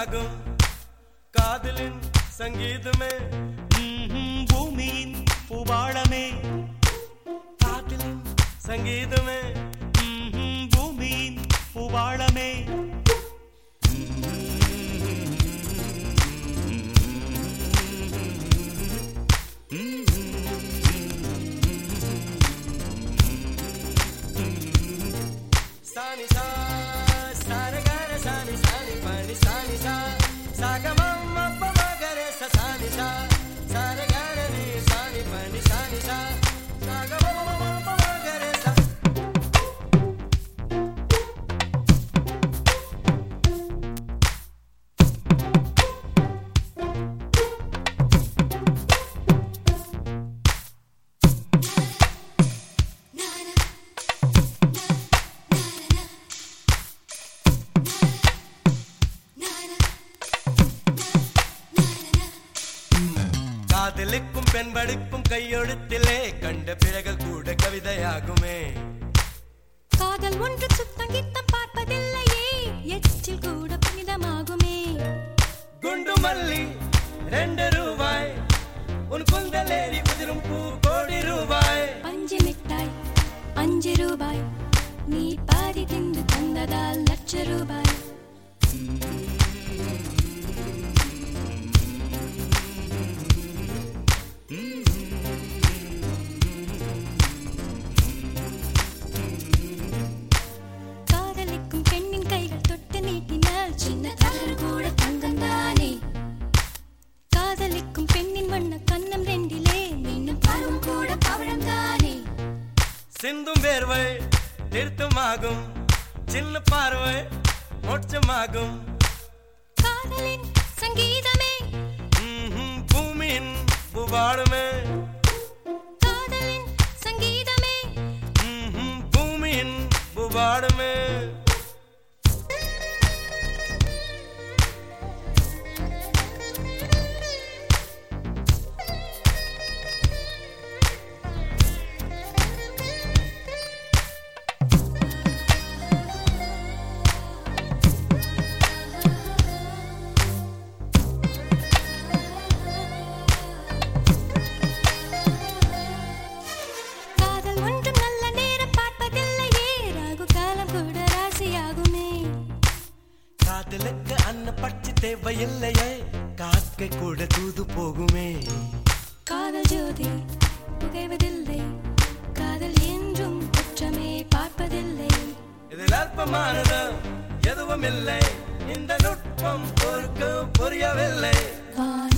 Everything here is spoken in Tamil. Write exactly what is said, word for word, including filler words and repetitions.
திருத்தமாகும் காதலின் சங்கீதமே பூமியின் பூபாளமே காதலின் சங்கீதமே பூமியின் பூபாளமே சானி சா சாரகர சானி சானி பனி சானி சா சாகமம் அப்பமகரே சானி சா சாரகர நீ சானி பனி சானி சா சாகமம் அப்பமகரே சா காதலுக்கும் பெண்படுக்கும் கையெழுத்திலே கண்ட பிறகு கூட கவிதையாகுமே காதல் ஒன்று சுத்தங்கித்தம் பார்ப்பதில்லையே எச்சில் கூட புனிதமாகுமே குண்டு மல்லி ரெண்டு ரூபாய் உன் குந்தலேறி உதிரும் பூ கோடி ரூபாய் அஞ்சு மிட்டாய் அஞ்சு ரூபாய் நீ பாதி தின்று தந்ததால் லட்ச ரூபாய் காதலிக்கும் பெண்ணின் கைகள் தொட்டு நீட்டினால் சின்ன தவறு கூட தங்கம் தானே காதலிக்கும் பெண்ணின் வண்ண கண்ணம் ரெண்டிலே மீண்டும் பருவம் கூட பவழம் தானே சிந்தும் வேர்வை திருத்தமாகும் சின்ன பார்வை மோட்சமாகும் காதலின் சங்கீதமே பூமியின் பூபாளமே காதலின் சங்கீதமே பூமியின் பூபாளமே காதல் ஒன்றும் நல்ல நேரம் பார்ப்பதில்லையே ராகு காலம் கூட ராசியாகுமே காதலுக்கு அன்ன பட்சி தேவையில்லையே காக்கை கூட தூது போகுமே காதல் ஜோதி புகைவதில்லை காதல் என்றும் குற்றமே பார்ப்பதில்லை இதில் அல்பமானது எதுவும் இல்லை இந்த நுட்பம் பொறுக்க புரியவில்லை வான்